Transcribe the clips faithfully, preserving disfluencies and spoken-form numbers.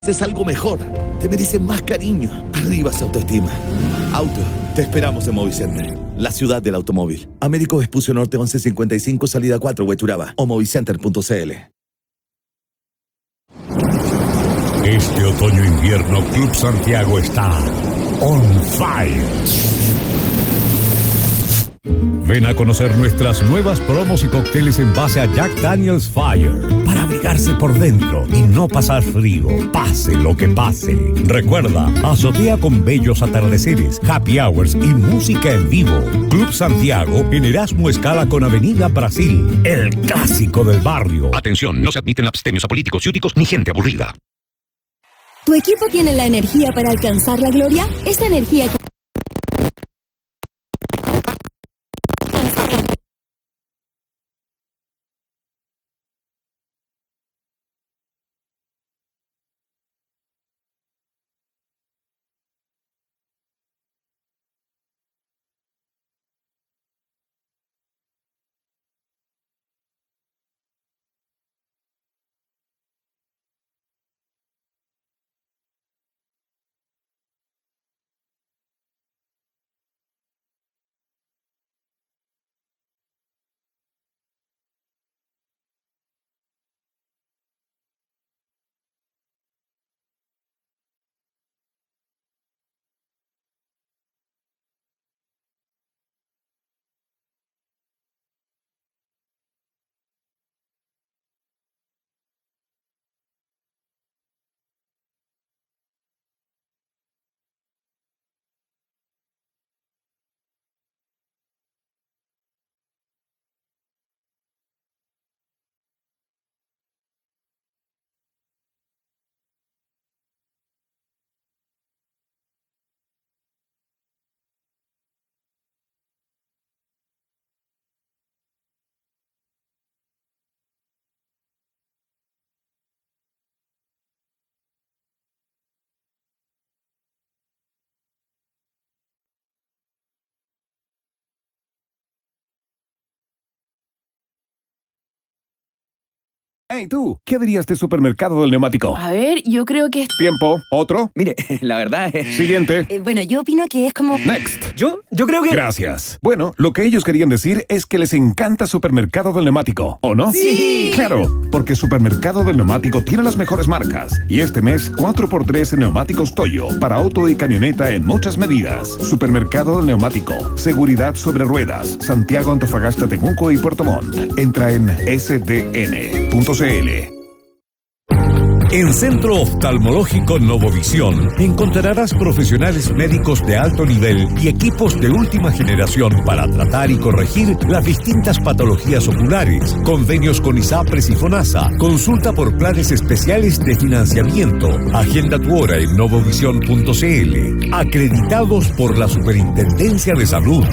Es algo mejor. Te mereces más cariño. Arriba esa autoestima. Auto, te esperamos en Movicenter, la ciudad del automóvil. Américo Vespucio Norte once cincuenta y cinco, salida cuatro, Huechuraba. O movicenter punto c l. Este otoño-invierno Club Santiago está on fire. Ven a conocer nuestras nuevas promos y cócteles en base a Jack Daniel's Fire para abrigarse por dentro y no pasar frío, pase lo que pase. Recuerda, azotea con bellos atardeceres, happy hours y música en vivo. Club Santiago en Erasmo Escala con Avenida Brasil, el clásico del barrio. Atención, no se admiten abstemios apolíticos, ciúticos ni gente aburrida. ¿Tu equipo tiene la energía para alcanzar la gloria? Esa energía que... Hey, tú, ¿qué dirías de Supermercado del Neumático? A ver, yo creo que es... Tiempo. ¿Otro? Mire, la verdad es... Siguiente. Eh, bueno, yo opino que es como... Next. Yo, yo creo que... Gracias. Bueno, lo que ellos querían decir es que les encanta Supermercado del Neumático, ¿o no? ¡Sí! Claro, porque Supermercado del Neumático tiene las mejores marcas. Y este mes, cuatro por tres en neumáticos Toyo, para auto y camioneta en muchas medidas. Supermercado del Neumático. Seguridad sobre ruedas. Santiago, Antofagasta, Temuco y Puerto Montt. Entra en s d n punto c l. En Centro Oftalmológico Novovisión encontrarás profesionales médicos de alto nivel y equipos de última generación para tratar y corregir las distintas patologías oculares, convenios con ISAPRES y FONASA, consulta por planes especiales de financiamiento, agenda tu hora en novovisión punto c l, acreditados por la Superintendencia de Salud.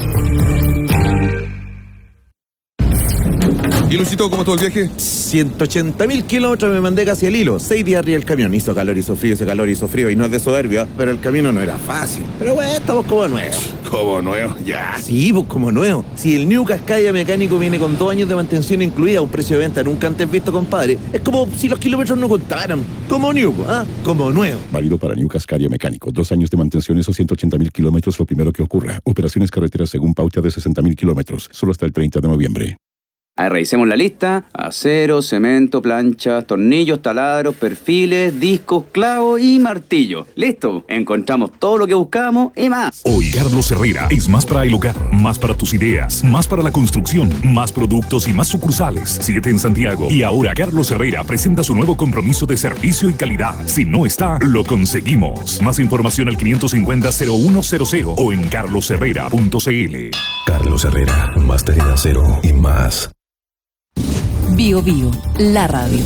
¿Y Luisito, cómo estuvo el viaje? ciento ochenta mil kilómetros me mandé casi al hilo. Seis días arriba el camión. Hizo calor, hizo frío, hizo calor, hizo frío. Y no es de soberbia, pero el camino no era fácil. Pero bueno, estamos como nuevos. ¿Cómo nuevo? Ya. Sí, pues como nuevo. Si el New Cascadia Mecánico viene con dos años de mantención incluida, un precio de venta nunca antes visto, compadre. Es como si los kilómetros no contaran. Como New, ¿ah? Como nuevo. Válido para New Cascadia Mecánico. Dos años de mantención, esos ciento ochenta mil kilómetros, lo primero que ocurra. Operaciones carreteras según pauta de sesenta mil kilómetros. Solo hasta el treinta de noviembre. Ahí revisemos la lista. Acero, cemento, planchas, tornillos, taladros, perfiles, discos, clavos y martillo. ¡Listo! Encontramos todo lo que buscamos y más. Hoy Carlos Herrera es más para el hogar, más para tus ideas, más para la construcción, más productos y más sucursales. Siete en Santiago. Y ahora Carlos Herrera presenta su nuevo compromiso de servicio y calidad. Si no está, lo conseguimos. Más información al quinientos cincuenta, cero uno cero cero o en carlos herrera punto c l. Carlos Herrera, máster en acero y más. Bio Bio, la radio.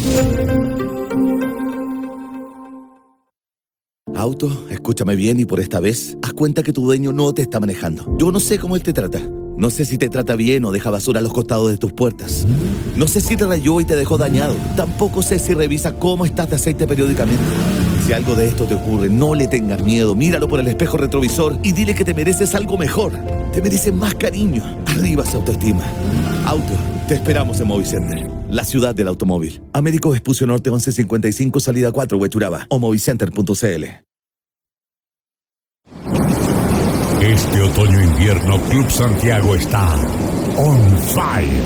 Auto, escúchame bien y por esta vez, haz cuenta que tu dueño no te está manejando. Yo no sé cómo él te trata. No sé si te trata bien o deja basura a los costados de tus puertas. No sé si te rayó y te dejó dañado. Tampoco sé si revisa cómo estás de aceite periódicamente. Si algo de esto te ocurre, no le tengas miedo. Míralo por el espejo retrovisor y dile que te mereces algo mejor. Te mereces más cariño. Arriba esa autoestima. Auto, te esperamos en Movicenter, la ciudad del automóvil. Américo Vespucio Norte once cincuenta y cinco, salida cuatro, Huechuraba. O movicenter punto c l. Este otoño-invierno Club Santiago está on fire.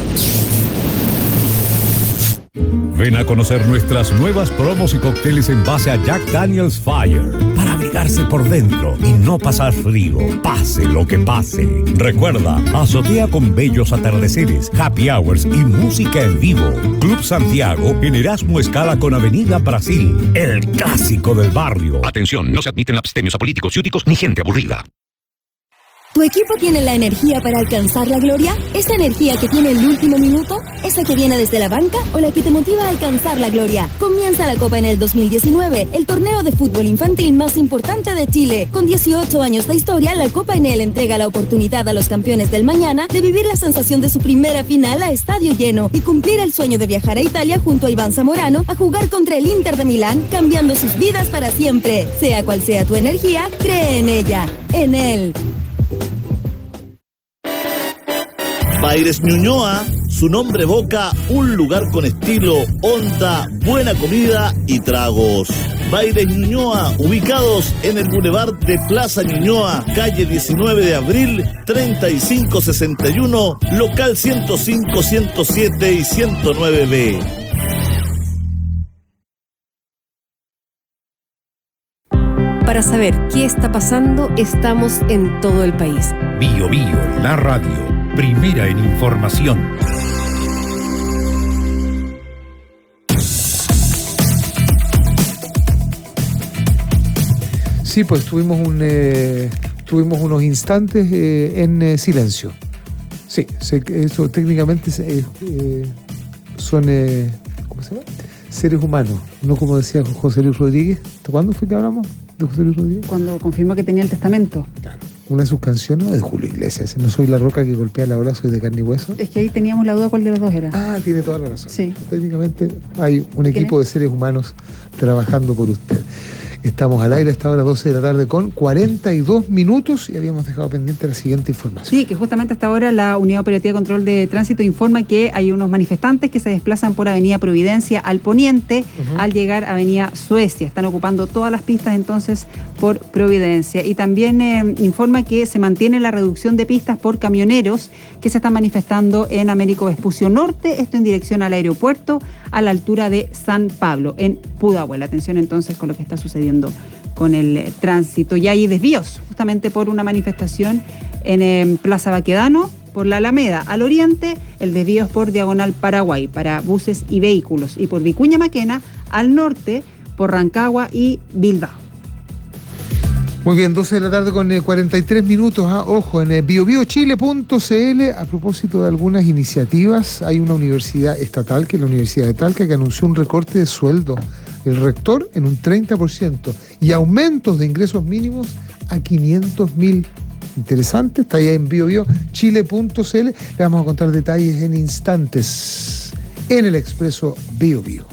Ven a conocer nuestras nuevas promos y cócteles en base a Jack Daniel's Fire para abrigarse por dentro y no pasar frío, pase lo que pase. Recuerda, azotea con bellos atardeceres, happy hours y música en vivo. Club Santiago en Erasmo Escala con Avenida Brasil, el clásico del barrio. Atención, no se admiten abstemios apolíticos, ciúticos ni gente aburrida. ¿Tu equipo tiene la energía para alcanzar la gloria? ¿Esa energía que tiene el último minuto? ¿Esa que viene desde la banca o la que te motiva a alcanzar la gloria? Comienza la Copa en el dos mil diecinueve, el torneo de fútbol infantil más importante de Chile. Con dieciocho años de historia, la Copa Enel entrega la oportunidad a los campeones del mañana de vivir la sensación de su primera final a estadio lleno y cumplir el sueño de viajar a Italia junto a Iván Zamorano a jugar contra el Inter de Milán, cambiando sus vidas para siempre. Sea cual sea tu energía, cree en ella. Enel. Baires Ñuñoa, su nombre evoca un lugar con estilo, onda, buena comida y tragos. Baires Ñuñoa, ubicados en el Boulevard de Plaza Ñuñoa, calle diecinueve de abril, treinta y cinco sesenta y uno, local ciento cinco, ciento siete y ciento nueve B. Para saber qué está pasando, estamos en todo el país. Bio Bio, la radio. Primera en información. Sí, pues tuvimos un eh, tuvimos unos instantes eh, en eh, silencio. Sí, se, eso técnicamente eh, eh, son eh, ¿cómo se llama? Seres humanos, no como decía José Luis Rodríguez. ¿Cuándo fue que hablamos de José Luis Rodríguez? Cuando confirmó que tenía el testamento. Claro. Una de sus canciones de Julio Iglesias. No soy la roca que golpea la ola, soy de carne y hueso. Es que ahí teníamos la duda cuál de los dos era. Ah, tiene toda la razón. Sí. Técnicamente hay un equipo de seres humanos trabajando por usted. Estamos al aire a esta hora, doce de la tarde, con cuarenta y dos minutos y habíamos dejado pendiente la siguiente información. Sí, que justamente hasta ahora la Unidad Operativa de Control de Tránsito informa que hay unos manifestantes que se desplazan por Avenida Providencia al poniente, uh-huh. al llegar a Avenida Suecia. Están ocupando todas las pistas entonces por Providencia. Y también eh, informa que se mantiene la reducción de pistas por camioneros que se están manifestando en Américo Vespucio Norte, esto en dirección al aeropuerto, a la altura de San Pablo, en Pudahuel. Atención entonces con lo que está sucediendo con el eh, tránsito. Y hay desvíos justamente por una manifestación en eh, Plaza Baquedano, por la Alameda al oriente, el desvío es por Diagonal Paraguay para buses y vehículos, y por Vicuña Maquena al norte por Rancagua y Bilbao. Muy bien, doce de la tarde con eh, cuarenta y tres minutos. ¿ah? Ojo, en eh, bio bio chile punto c l, a propósito de algunas iniciativas, hay una universidad estatal, que es la Universidad de Talca, que anunció un recorte de sueldo del rector en un treinta por ciento y aumentos de ingresos mínimos a quinientos mil. Interesante, está ahí en bio bio chile punto c l. Le vamos a contar detalles en instantes en el Expreso Bio Bio.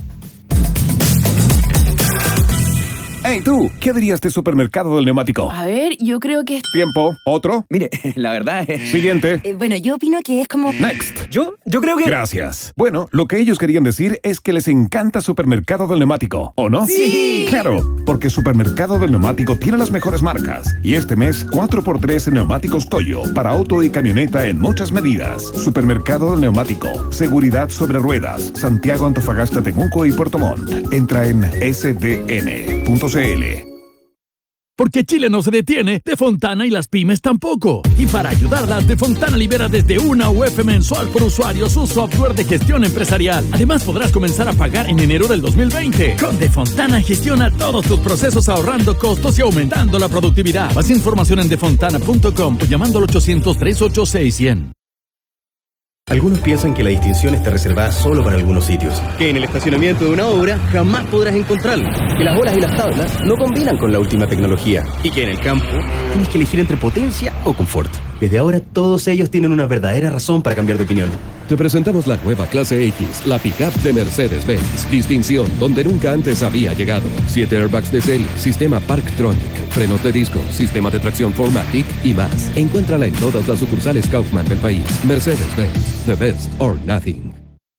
Hey, tú, ¿qué dirías de Supermercado del Neumático? A ver, yo creo que es... Tiempo. ¿Otro? Mire, la verdad es... Siguiente. Eh, bueno, yo opino que es como... Next. ¿Yo? Yo creo que... Gracias. Bueno, lo que ellos querían decir es que les encanta Supermercado del Neumático, ¿o no? ¡Sí! Claro, porque Supermercado del Neumático tiene las mejores marcas. Y este mes, cuatro por tres en neumáticos Toyo, para auto y camioneta en muchas medidas. Supermercado del Neumático. Seguridad sobre ruedas. Santiago, Antofagasta, Temuco y Puerto Montt. Entra en s d n punto c l. Porque Chile no se detiene, De Fontana y las pymes tampoco. Y para ayudarlas, De Fontana libera desde una U F mensual por usuario su software de gestión empresarial. Además, podrás comenzar a pagar en enero del dos mil veinte. Con De Fontana gestiona todos tus procesos ahorrando costos y aumentando la productividad. Más información en defontana punto com o llamando al ochocientos, trescientos ochenta y seis, cien. Algunos piensan que la distinción está reservada solo para algunos sitios, que en el estacionamiento de una obra jamás podrás encontrarlo, que las horas y las tablas no combinan con la última tecnología y que en el campo tienes que elegir entre potencia o confort. Desde ahora todos ellos tienen una verdadera razón para cambiar de opinión. Te presentamos la nueva Clase X, la pick-up de Mercedes-Benz. Distinción donde nunca antes había llegado. Siete airbags de serie, sistema Parktronic, frenos de disco, sistema de tracción cuatro matic y más. Encuéntrala en todas las sucursales Kaufman del país. Mercedes-Benz, the best or nothing.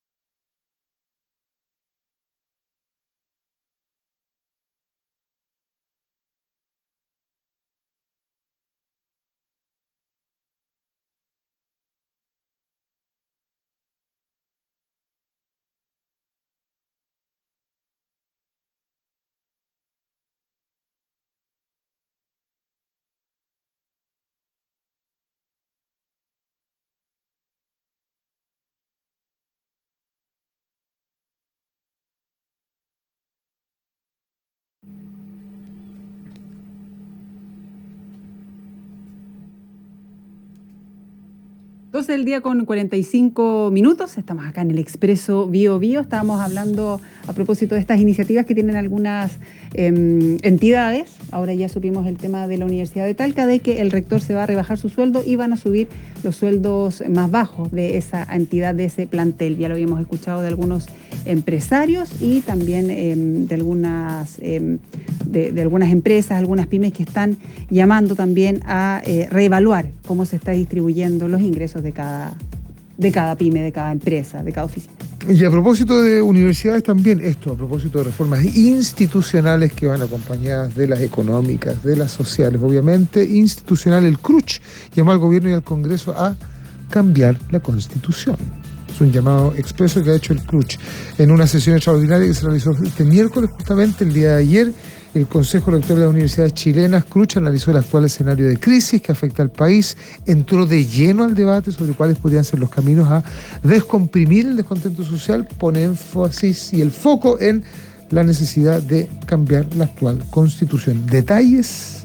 doce del día con cuarenta y cinco minutos, estamos acá en el Expreso Bio Bio, estábamos hablando a propósito de estas iniciativas que tienen algunas eh, entidades. Ahora ya supimos el tema de la Universidad de Talca, de que el rector se va a rebajar su sueldo y van a subir los sueldos más bajos de esa entidad, de ese plantel. Ya lo habíamos escuchado de algunos empresarios y también eh, de, algunas, eh, de, de algunas empresas, algunas pymes que están llamando también a eh, reevaluar cómo se está distribuyendo los ingresos de cada, de cada pyme, de cada empresa, de cada oficina. Y a propósito de universidades también, esto, a propósito de reformas institucionales que van acompañadas de las económicas, de las sociales, obviamente, institucional, el C R U C llamó al gobierno y al Congreso a cambiar la Constitución. Es un llamado expreso que ha hecho el C R U C en una sesión extraordinaria que se realizó este miércoles, justamente el día de ayer. El Consejo Rector de las Universidades Chilenas, C R U C, analizó el actual escenario de crisis que afecta al país, entró de lleno al debate sobre cuáles podrían ser los caminos a descomprimir el descontento social, pone énfasis y el foco en la necesidad de cambiar la actual Constitución. Detalles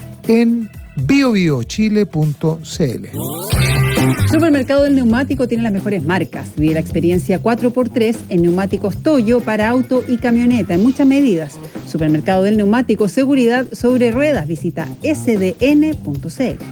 en bio bio chile punto c l. Supermercado del Neumático tiene las mejores marcas. Vive la experiencia cuatro por tres en neumáticos Toyo para auto y camioneta en muchas medidas. Supermercado del Neumático, seguridad sobre ruedas. Visita s d n punto c l.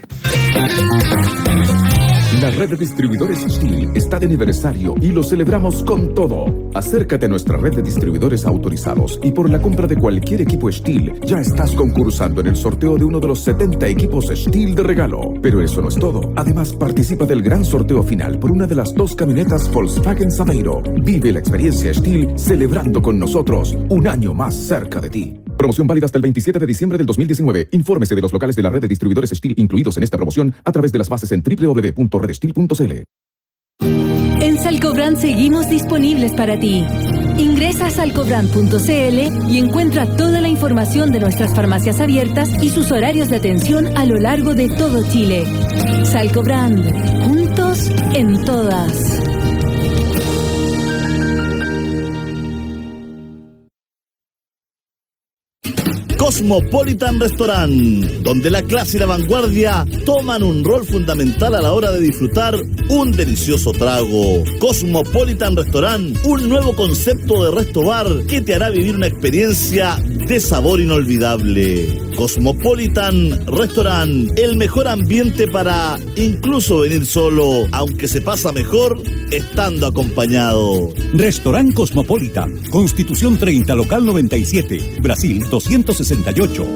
La red de distribuidores STIL está de aniversario y lo celebramos con todo. Acércate a nuestra red de distribuidores autorizados y por la compra de cualquier equipo STIL ya estás concursando en el sorteo de uno de los setenta equipos STIL de regalo. Pero eso no es todo. Además, participa del gran sorteo final por una de las dos camionetas Volkswagen Saveiro. Vive la experiencia STIL celebrando con nosotros un año más cerca de ti. Promoción válida hasta el veintisiete de diciembre del dos mil diecinueve. Infórmese de los locales de la red de distribuidores STIL incluidos en esta promoción a través de las bases en doble u doble u doble u punto red stil punto c l. En Salcobrand seguimos disponibles para ti. Ingresa a salcobrand punto c l y encuentra toda la información de nuestras farmacias abiertas y sus horarios de atención a lo largo de todo Chile. Salcobrand, juntos en todas. Cosmopolitan Restaurant, donde la clase y la vanguardia toman un rol fundamental a la hora de disfrutar un delicioso trago. Cosmopolitan Restaurant, un nuevo concepto de resto bar que te hará vivir una experiencia de sabor inolvidable. Cosmopolitan Restaurant, el mejor ambiente para incluso venir solo, aunque se pasa mejor estando acompañado. Restaurant Cosmopolitan, Constitución treinta, local noventa y siete, Brasil doscientos sesenta y ocho.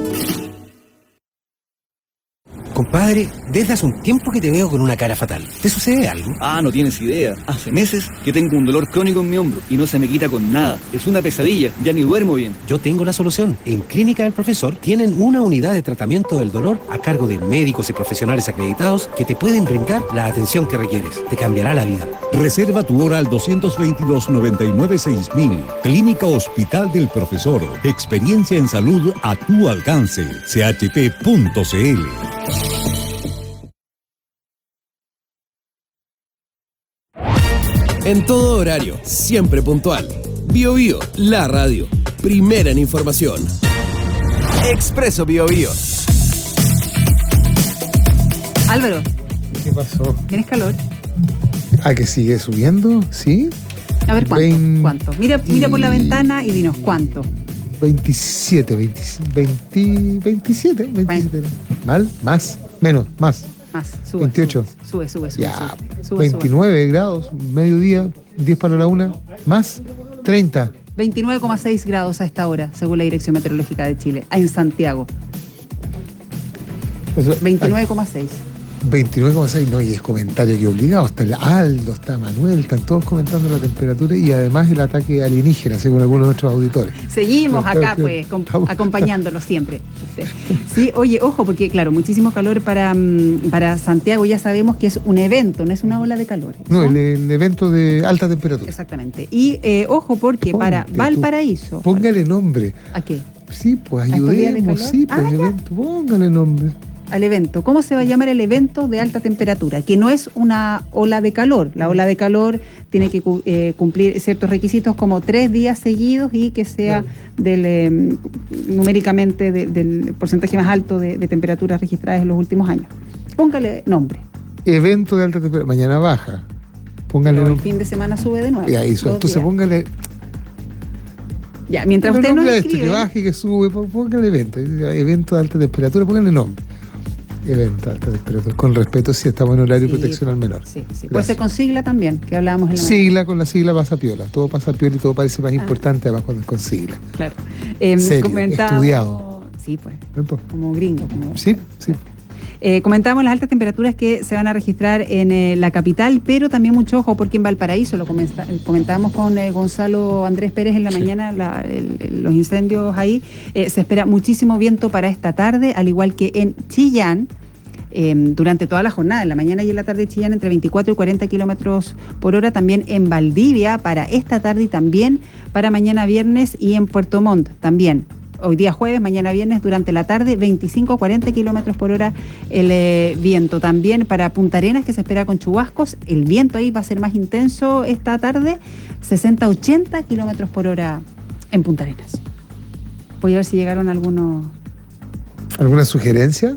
Compadre, desde hace un tiempo que te veo con una cara fatal. ¿Te sucede algo? Ah, no tienes idea. Hace meses que tengo un dolor crónico en mi hombro y no se me quita con nada. Es una pesadilla, ya ni duermo bien. Yo tengo la solución. En Clínica del Profesor tienen una unidad de tratamiento del dolor a cargo de médicos y profesionales acreditados que te pueden brindar la atención que requieres. Te cambiará la vida. Reserva tu hora al dos veintidós, noventa y nueve, seis mil. Clínica Hospital del Profesor. Experiencia en salud a tu alcance. c h p punto c l. En todo horario, siempre puntual. Bio Bio, la radio. Primera en información. Expreso Bio Bio. Álvaro. ¿Qué pasó? ¿Tienes calor? Ah, que sigue subiendo, ¿sí? A ver, ¿cuánto? veinte... ¿Cuánto? Mira, mira por la ventana y dinos, ¿cuánto? veintisiete, veinte, veinte, veintisiete, veintisiete. ¿Mal? ¿Más? Menos, más. Más, sube. veintiocho. Sube, sube, sube. Ya, sube, sube, veintinueve sube. grados, mediodía, diez para la una, más treinta. veintinueve coma seis grados a esta hora, según la Dirección Meteorológica de Chile, en Santiago. veintinueve coma seis. veintinueve coma seis, no, y es comentario que obligado. Está el Aldo, está Manuel, están todos comentando la temperatura y además el ataque alienígena, según algunos de nuestros auditores. Seguimos Pero, acá, pero, pues, com- acompañándolos siempre. Sí, oye, ojo, porque claro, muchísimo calor para, mm, para Santiago, ya sabemos que es un evento, no es una ola de calor. No, el, el evento de alta temperatura. Exactamente. Y eh, ojo, porque Ponte para tú. Valparaíso. Póngale nombre. ¿A qué? Sí, pues ¿A estos días de ayudemos, calor? sí, pues Ah, ya. evento, póngale nombre. Al evento. ¿Cómo se va a llamar el evento de alta temperatura? Que no es una ola de calor. La ola de calor tiene que cu- eh, cumplir ciertos requisitos como tres días seguidos y que sea del eh, numéricamente de- del porcentaje más alto de, de temperaturas registradas en los últimos años. Póngale nombre. Evento de alta temperatura, mañana baja. Póngale Pero el nombre. fin de semana sube de nuevo. Ya hizo. Dos Entonces días. póngale. Ya, mientras Póngale usted nos nombre a esto, escribe. que baje, que sube, pó- póngale evento. Evento de alta temperatura, póngale nombre. Evento de alta temperatura. Con respeto si estamos en horario de Sí, protección al menor. Sí, sí. Puede ser con sigla también, que hablábamos en la mañana. Sigla, con la sigla pasa piola. Todo pasa piola y todo parece más importante además cuando es con sigla. Claro. Eh, Serio, comentábamos- estudiado. Sí, pues. Como gringo. Como... Sí, sí. Eh, comentábamos las altas temperaturas que se van a registrar en eh, la capital, pero también mucho ojo porque en Valparaíso, lo comenta- comentábamos con eh, Gonzalo Andrés Pérez en la mañana, la- el- el- los incendios ahí, eh, se espera muchísimo viento para esta tarde, al igual que en Chillán. Eh, durante toda la jornada, en la mañana y en la tarde Chillán entre veinticuatro y cuarenta kilómetros por hora, también en Valdivia para esta tarde y también para mañana viernes y en Puerto Montt también. Hoy día jueves, mañana viernes durante la tarde veinticinco a cuarenta kilómetros por hora el eh, viento. También para Punta Arenas que se espera con chubascos, el viento ahí va a ser más intenso esta tarde, sesenta a ochenta kilómetros por hora en Punta Arenas. Voy a ver si llegaron algunos ¿Alguna sugerencia?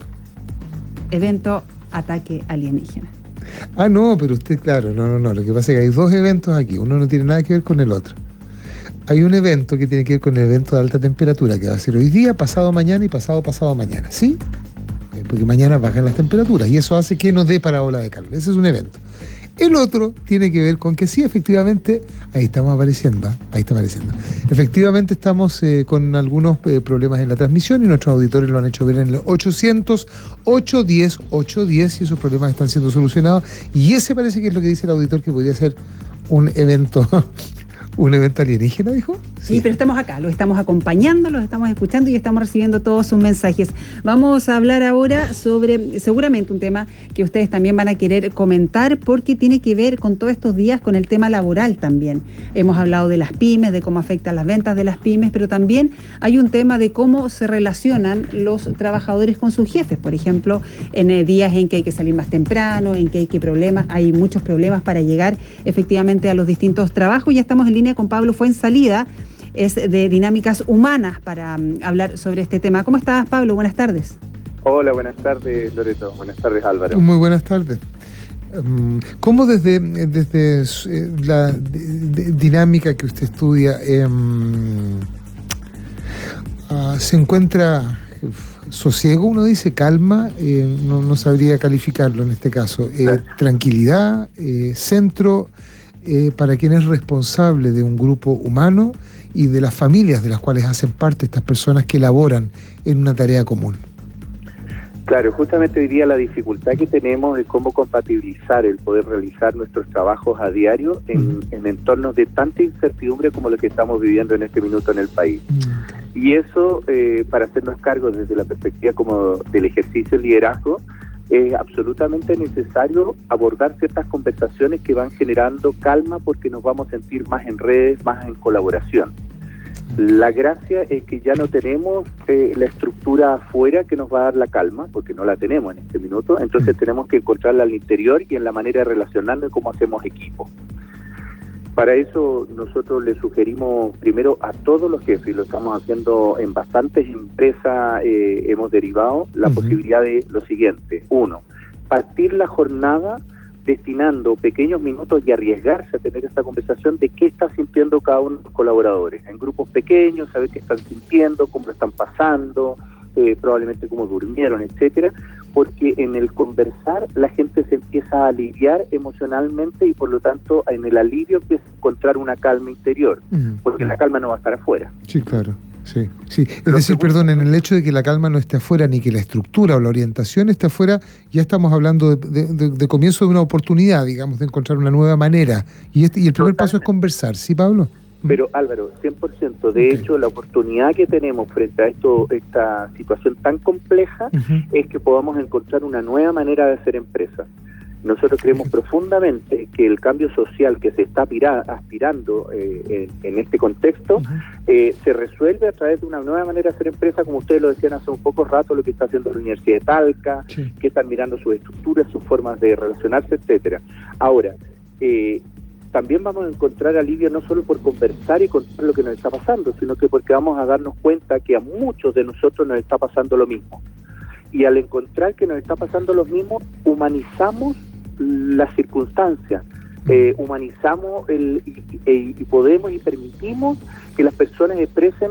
eventos ataque alienígena. Ah, no, pero usted, claro, no, no, no. Lo que pasa es que hay dos eventos aquí. Uno no tiene nada que ver con el otro. Hay un evento que tiene que ver con el evento de alta temperatura, que va a ser hoy día, pasado mañana y pasado pasado mañana. ¿Sí? Eh, Porque mañana bajan las temperaturas y eso hace que nos dé para ola de calor. Ese es un evento. El otro tiene que ver con que sí, efectivamente, ahí estamos apareciendo, ¿eh? ahí está apareciendo. Efectivamente estamos eh, con algunos eh, problemas en la transmisión y nuestros auditores lo han hecho ver en el ochocientos, ochocientos diez, ochocientos diez y esos problemas están siendo solucionados. Y ese parece que es lo que dice el auditor que podría ser un evento, un evento alienígena, dijo. Sí, pero estamos acá, los estamos acompañando, los estamos escuchando y estamos recibiendo todos sus mensajes. Vamos a hablar ahora sobre seguramente un tema que ustedes también van a querer comentar porque tiene que ver con todos estos días con el tema laboral también. Hemos hablado de las pymes, de cómo afectan las ventas de las pymes, pero también hay un tema de cómo se relacionan los trabajadores con sus jefes. Por ejemplo, en eh, días en que hay que salir más temprano, en que hay que problemas, hay muchos problemas para llegar efectivamente a los distintos trabajos. Ya estamos en línea con Pablo Fuensalida, es de Dinámicas Humanas para um, hablar sobre este tema. ¿Cómo estás, Pablo? Buenas tardes. Hola, buenas tardes, Loreto. Buenas tardes, Álvaro. Muy buenas tardes. Um, ¿Cómo desde, desde eh, la de- de- dinámica que usted estudia eh, uh, se encuentra sosiego, uno dice, calma, eh, no, no sabría calificarlo en este caso, eh, tranquilidad, eh, centro eh, para quien es responsable de un grupo humano y de las familias de las cuales hacen parte estas personas que laboran en una tarea común? Claro, justamente hoy día la dificultad que tenemos es cómo compatibilizar el poder realizar nuestros trabajos a diario en, en entornos de tanta incertidumbre como lo que estamos viviendo en este minuto en el país. Y eso, eh, para hacernos cargo desde la perspectiva como del ejercicio de liderazgo, es absolutamente necesario abordar ciertas conversaciones que van generando calma porque nos vamos a sentir más en redes, más en colaboración. La gracia es que ya no tenemos eh, la estructura afuera que nos va a dar la calma, porque no la tenemos en este minuto, entonces tenemos que encontrarla al interior y en la manera de relacionarnos y cómo hacemos equipo. Para eso nosotros le sugerimos primero a todos los jefes, y lo estamos haciendo en bastantes empresas, eh, hemos derivado la uh-huh. posibilidad de lo siguiente. Uno, partir la jornada destinando pequeños minutos y arriesgarse a tener esta conversación de qué está sintiendo cada uno de los colaboradores. En grupos pequeños, saber qué están sintiendo, cómo lo están pasando, eh, probablemente cómo durmieron, etcétera. porque en el conversar la gente se empieza a aliviar emocionalmente y por lo tanto en el alivio empieza a encontrar una calma interior, Mm. porque la calma no va a estar afuera. Sí, claro. Sí, sí. Es decir, perdón, en el hecho de que la calma no esté afuera ni que la estructura o la orientación esté afuera, ya estamos hablando de, de, de, de comienzo de una oportunidad, digamos, de encontrar una nueva manera. Y, este, y el primer paso es conversar, ¿sí, Pablo? Pero Álvaro, cien por ciento. De Ok. hecho, la oportunidad que tenemos frente a esto, esta situación tan compleja, es que podamos encontrar una nueva manera de hacer empresa. Nosotros creemos profundamente que el cambio social que se está aspira- aspirando eh, en, en este contexto eh, se resuelve a través de una nueva manera de hacer empresa, como ustedes lo decían hace un poco rato, lo que está haciendo la Universidad de Talca, que están mirando sus estructuras, sus formas de relacionarse, etcétera. Ahora, eh, también vamos a encontrar alivio no solo por conversar y contar lo que nos está pasando, sino que porque vamos a darnos cuenta que a muchos de nosotros nos está pasando lo mismo. Y al encontrar que nos está pasando lo mismo, humanizamos las circunstancias, eh, humanizamos el, y, y- y podemos y permitimos que las personas expresen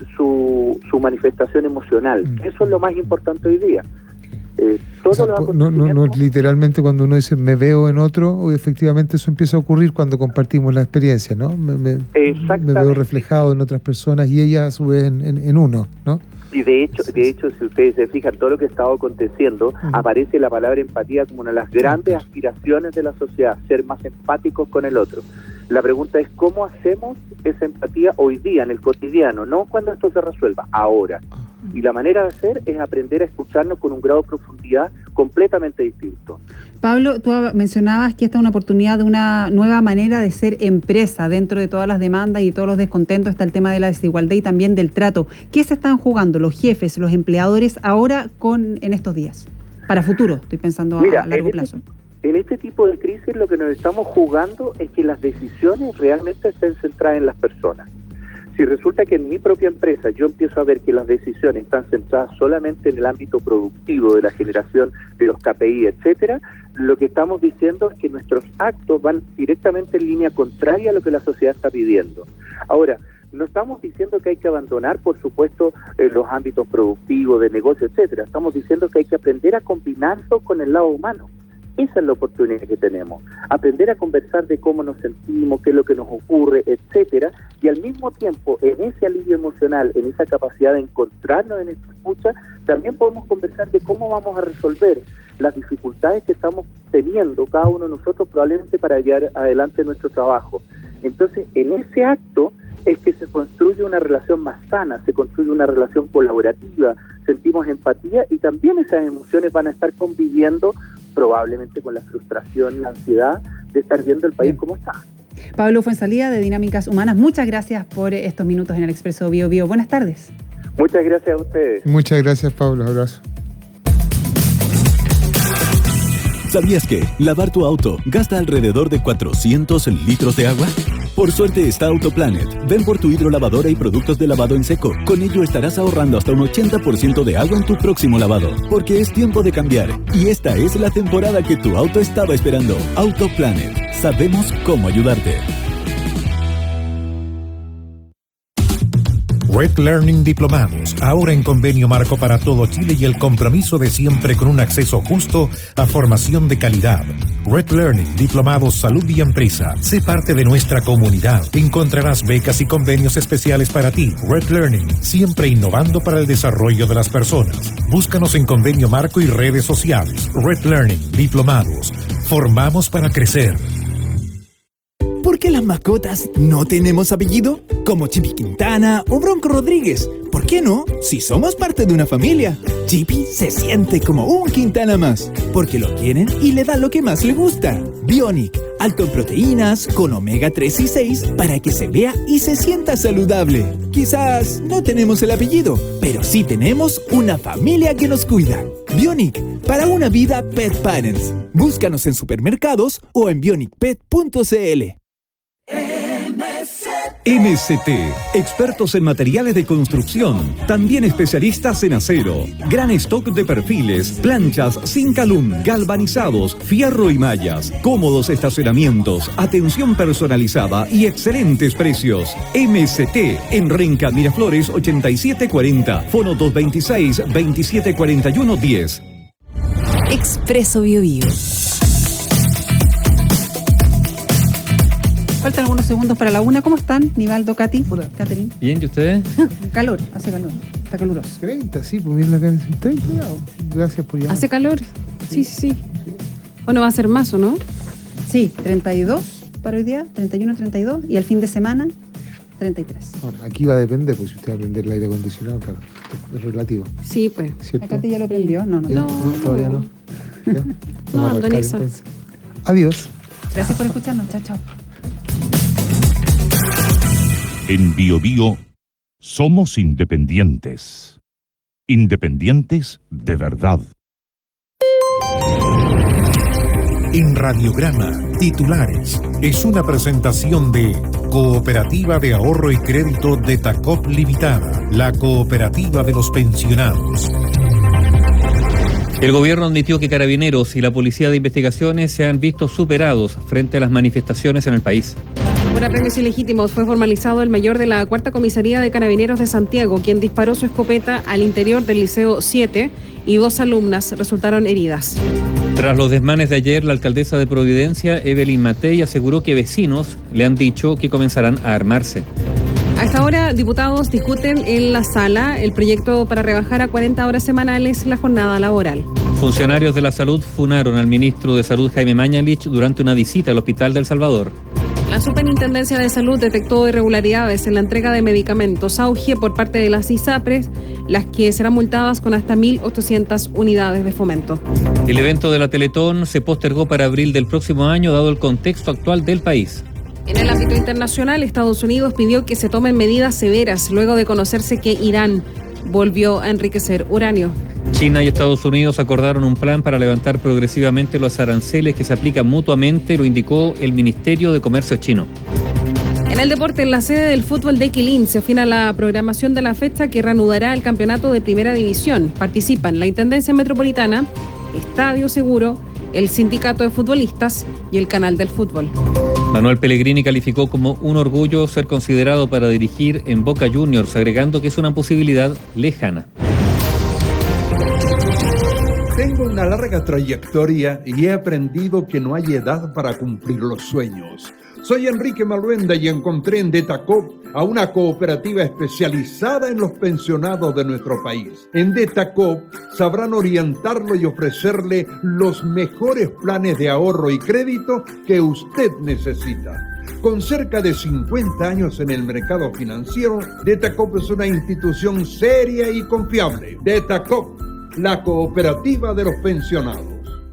su, su manifestación emocional. Eso es lo más importante hoy día. Eh, O todo sea, lo po- no, no, no, literalmente cuando uno dice me veo en otro, o efectivamente eso empieza a ocurrir cuando compartimos la experiencia, ¿no? Me, me- me veo reflejado en otras personas y ellas a su vez en, en- en uno, ¿no? Y de hecho, de hecho, si ustedes se fijan, todo lo que ha estado aconteciendo, aparece la palabra empatía como una de las grandes aspiraciones de la sociedad, ser más empáticos con el otro. La pregunta es cómo hacemos esa empatía hoy día, en el cotidiano, no cuando esto se resuelva, ahora. Y la manera de hacer es aprender a escucharnos con un grado de profundidad completamente distinto. Pablo, tú mencionabas que esta es una oportunidad de una nueva manera de ser empresa. Dentro de todas las demandas y todos los descontentos está el tema de la desigualdad y también del trato. ¿Qué se están jugando los jefes, los empleadores ahora con en estos días? Para futuro, estoy pensando a, Mira, a largo en plazo. este, en este tipo de crisis lo que nos estamos jugando es que las decisiones realmente estén centradas en las personas. Si resulta que en mi propia empresa yo empiezo a ver que las decisiones están centradas solamente en el ámbito productivo de la generación de los K P I, etcétera, lo que estamos diciendo es que nuestros actos van directamente en línea contraria a lo que la sociedad está pidiendo. Ahora, no estamos diciendo que hay que abandonar, por supuesto, eh, los ámbitos productivos, de negocio, etcétera. Estamos diciendo que hay que aprender a combinarlo con el lado humano. Esa es la oportunidad que tenemos. Aprender a conversar de cómo nos sentimos, qué es lo que nos ocurre, etcétera, y al mismo tiempo, en ese alivio emocional, en esa capacidad de encontrarnos en esta escucha, también podemos conversar de cómo vamos a resolver las dificultades que estamos teniendo cada uno de nosotros probablemente para llevar adelante nuestro trabajo. Entonces, en ese acto es que se construye una relación más sana, se construye una relación colaborativa, sentimos empatía y también esas emociones van a estar conviviendo probablemente con la frustración, la ansiedad de estar viendo el país como está. Pablo Fuenzalía, de Dinámicas Humanas, muchas gracias por estos minutos en el Expreso Bio Bio. Buenas tardes. Muchas gracias a ustedes. Muchas gracias, Pablo. Abrazo. ¿Sabías que lavar tu auto gasta alrededor de cuatrocientos litros de agua? Por suerte está Autoplanet. Ven por tu hidrolavadora y productos de lavado en seco. Con ello estarás ahorrando hasta un ochenta por ciento de agua en tu próximo lavado. Porque es tiempo de cambiar. Y esta es la temporada que tu auto estaba esperando. Autoplanet. Sabemos cómo ayudarte. Red Learning Diplomados, ahora en convenio marco para todo Chile y el compromiso de siempre con un acceso justo a formación de calidad. Red Learning Diplomados Salud y Empresa. Sé parte de nuestra comunidad. Encontrarás becas y convenios especiales para ti. Red Learning, siempre innovando para el desarrollo de las personas. Búscanos en convenio marco y redes sociales. Red Learning Diplomados. Formamos para crecer. ¿Por qué las mascotas no tenemos apellido? Como Chippy Quintana o Bronco Rodríguez. ¿Por qué no? Si somos parte de una familia. Chippy se siente como un Quintana más, porque lo quieren y le dan lo que más le gusta. Bionic, alto en proteínas, con omega tres y seis, para que se vea y se sienta saludable. Quizás no tenemos el apellido, pero sí tenemos una familia que nos cuida. Bionic, para una vida Pet Parents. Búscanos en supermercados o en bionic pet punto c l. M C T, expertos en materiales de construcción, también especialistas en acero, gran stock de perfiles, planchas, Zincalum, galvanizados, fierro y mallas, cómodos estacionamientos, atención personalizada y excelentes precios. M C T, en Renca Miraflores ochenta y siete cuarenta, fono dos dos seis, veintisiete cuarenta y uno diez. Expreso Biobío. Faltan algunos segundos para la una. ¿Cómo están, Nivaldo, Katy? Catherine. Bien, ¿y ustedes? Calor, hace calor. Está caluroso. treinta, sí, pues viene acá en treinta. Gracias por llamar. ¿Hace calor? Sí, sí, sí. Bueno, va a ser más, ¿o no? Sí, treinta y dos para hoy día, treinta y uno, treinta y dos. Y el fin de semana, treinta y tres. Bueno, aquí va a depender, pues si usted va a prender el aire acondicionado, claro, es relativo. Sí, pues. ¿La Katy ya lo prendió? No, no. No, no todavía no. ¿Ya? No, Vamos a arrancar, Andonisa. entonces. Adiós. Gracias por escucharnos. Chao, chao. En BioBio somos independientes. Independientes de verdad. En Radiograma, titulares, es una presentación de Cooperativa de Ahorro y Crédito de Tacop Limitada, la cooperativa de los pensionados. El gobierno admitió que Carabineros y la Policía de Investigaciones se han visto superados frente a las manifestaciones en el país. Por apremios ilegítimos fue formalizado el mayor de la Cuarta Comisaría de Carabineros de Santiago, quien disparó su escopeta al interior del Liceo siete y dos alumnas resultaron heridas. Tras los desmanes de ayer, la alcaldesa de Providencia, Evelyn Matei, aseguró que vecinos le han dicho que comenzarán a armarse. A esta hora, diputados discuten en la sala el proyecto para rebajar a cuarenta horas semanales la jornada laboral. Funcionarios de la salud funaron al ministro de Salud, Jaime Mañalich, durante una visita al Hospital del Salvador. La Superintendencia de Salud detectó irregularidades en la entrega de medicamentos auge por parte de las ISAPRES, las que serán multadas con hasta mil ochocientas unidades de fomento. El evento de la Teletón se postergó para abril del próximo año, dado el contexto actual del país. En el ámbito internacional, Estados Unidos pidió que se tomen medidas severas luego de conocerse que Irán volvió a enriquecer uranio. China y Estados Unidos acordaron un plan para levantar progresivamente los aranceles que se aplican mutuamente, lo indicó el Ministerio de Comercio chino. En el deporte, en la sede del fútbol de Quilín se afina la programación de la fecha que reanudará el campeonato de Primera División. Participan la Intendencia Metropolitana, Estadio Seguro, el Sindicato de Futbolistas y el Canal del Fútbol. Manuel Pellegrini calificó como un orgullo ser considerado para dirigir en Boca Juniors, agregando que es una posibilidad lejana. Tengo una larga trayectoria y he aprendido que no hay edad para cumplir los sueños. Soy Enrique Maluenda y encontré en Detacop a una cooperativa especializada en los pensionados de nuestro país. En Detacop sabrán orientarlo y ofrecerle los mejores planes de ahorro y crédito que usted necesita. Con cerca de cincuenta años en el mercado financiero, Detacop es una institución seria y confiable. Detacop, la cooperativa de los pensionados.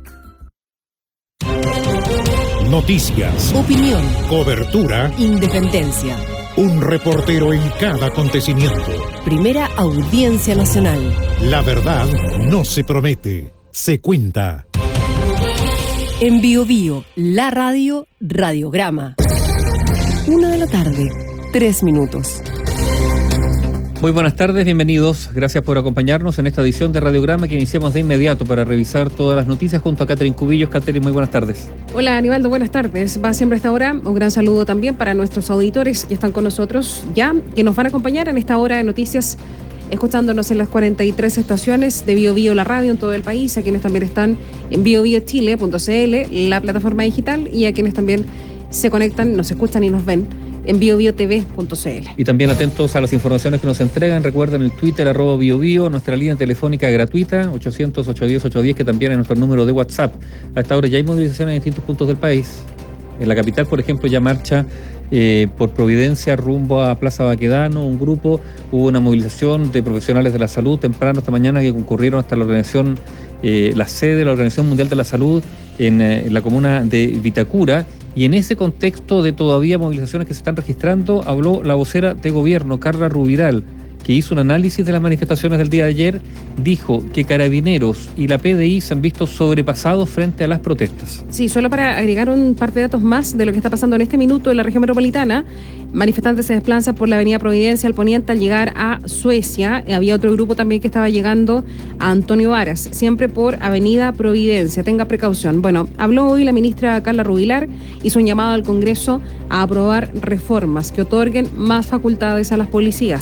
Noticias, Opinión, cobertura, independencia. un reportero en cada acontecimiento. Primera Audiencia Nacional. La verdad no se promete, se cuenta. En BioBio, la radio, Radiograma. Una de la tarde, tres minutos. Muy buenas tardes, bienvenidos. Gracias por acompañarnos en esta edición de Radiograma que iniciamos de inmediato para revisar todas las noticias junto a Catherine Cubillos. Catherine, muy buenas tardes. Hola, Aníbaldo, buenas tardes. Va siempre a esta hora. Un gran saludo también para nuestros auditores que están con nosotros ya, que nos van a acompañar en esta hora de noticias, escuchándonos en las cuarenta y tres estaciones de BioBio, la radio en todo el país, a quienes también están en biobiochile punto c l, la plataforma digital, y a quienes también se conectan, nos escuchan y nos ven en biobiotv punto c l. Y también atentos a las informaciones que nos entregan. Recuerden el Twitter, arroba biobio, nuestra línea telefónica gratuita, ochocientos, ochocientos diez, ochocientos diez, que también es nuestro número de WhatsApp. A esta hora ya hay movilizaciones en distintos puntos del país. En la capital, por ejemplo, ya marcha eh, por Providencia rumbo a Plaza Baquedano un grupo. Hubo una movilización de profesionales de la salud temprano esta mañana que concurrieron hasta la organización, eh, la sede de la Organización Mundial de la Salud en, eh, en la comuna de Vitacura. Y en ese contexto de todavía movilizaciones que se están registrando, habló la vocera de gobierno, Carla Rubiral, que hizo un análisis de las manifestaciones del día de ayer. Dijo que Carabineros y la P D I se han visto sobrepasados frente a las protestas. Sí, solo para agregar un par de datos más de lo que está pasando en este minuto en la región metropolitana. Manifestantes se desplazan por la avenida Providencia al poniente al llegar a Suecia. Había otro grupo también que estaba llegando a Antonio Varas, siempre por avenida Providencia. Tenga precaución. Bueno, habló hoy la ministra Carla Rubilar, hizo un llamado al Congreso a aprobar reformas que otorguen más facultades a las policías.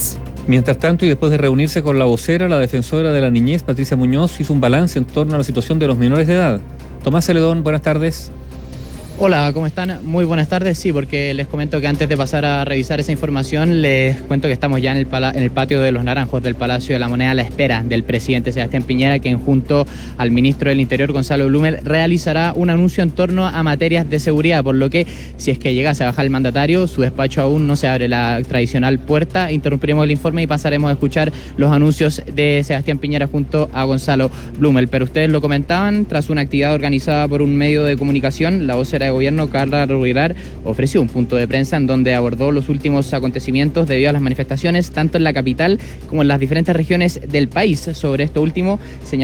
Mientras tanto, y después de reunirse con la vocera, la defensora de la niñez, Patricia Muñoz, hizo un balance en torno a la situación de los menores de edad. Tomás Celedón, buenas tardes. Hola, ¿cómo están? Muy buenas tardes. Sí, porque les comento que antes de pasar a revisar esa información, les cuento que estamos ya en el, pala- en el patio de los Naranjos del Palacio de la Moneda a la espera del presidente Sebastián Piñera, quien junto al ministro del Interior, Gonzalo Blumel, realizará un anuncio en torno a materias de seguridad, por lo que si es que llegase a bajar el mandatario, su despacho aún no se abre la tradicional puerta. Interrumpiremos el informe y pasaremos a escuchar los anuncios de Sebastián Piñera junto a Gonzalo Blumel. Pero ustedes lo comentaban, tras una actividad organizada por un medio de comunicación, la vocera de gobierno, Carla Rubilar, ofreció un punto de prensa en donde abordó los últimos acontecimientos debido a las manifestaciones tanto en la capital como en las diferentes regiones del país. Sobre esto último, señaló